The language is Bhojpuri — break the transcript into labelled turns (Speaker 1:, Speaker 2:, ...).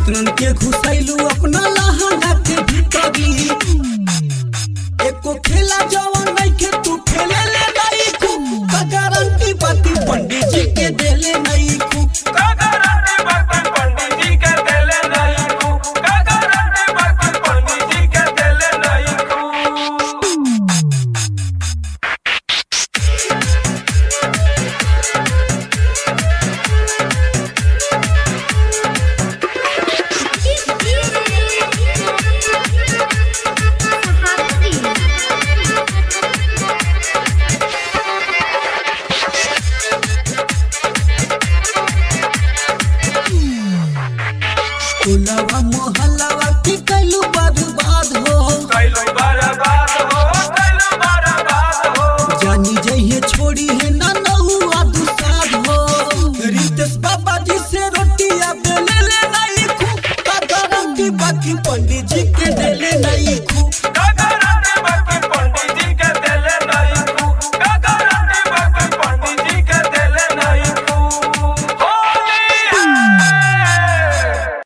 Speaker 1: कितनन के घुसैलू अपना लहंगा के भीतरी एको खेला जवन नहीं के तू खेले ले नहीं खूब का गारंटी बाती पंडित जी के देले नहीं खूब
Speaker 2: का गारंटी बाती पंडित जी के देले नहीं खूब का गारंटी बाती पंडित जी के देले नहीं खूब
Speaker 1: टोलवा मोहल्लावा की कैलू बर्बाद हो जानी जइए छोड़ी है ना नहुआ दुसाद हो रितेश बाबा जी से रोटियां बेले ले नहीं खूब का गारंटी बाकी पंडित जी के देले नहीं खूब।